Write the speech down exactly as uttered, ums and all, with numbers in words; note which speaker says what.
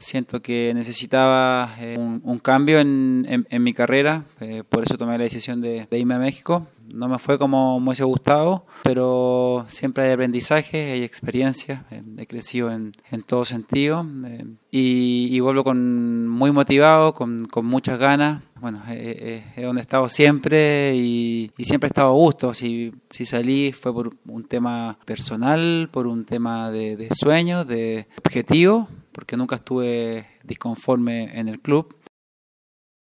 Speaker 1: siento que necesitaba eh, un, un cambio en, en, en mi carrera, eh, por eso tomé la decisión de, de irme a México. No me fue como me hubiese gustado, pero siempre hay aprendizaje, hay experiencia, eh, he crecido en, en todo sentido eh, y, y vuelvo con muy motivado, con, con muchas ganas. Bueno, eh, eh, es donde he estado siempre y, y siempre he estado a gusto. Si, si salí fue por un tema personal, por un tema de, de sueños, de objetivo, porque nunca estuve disconforme en el club.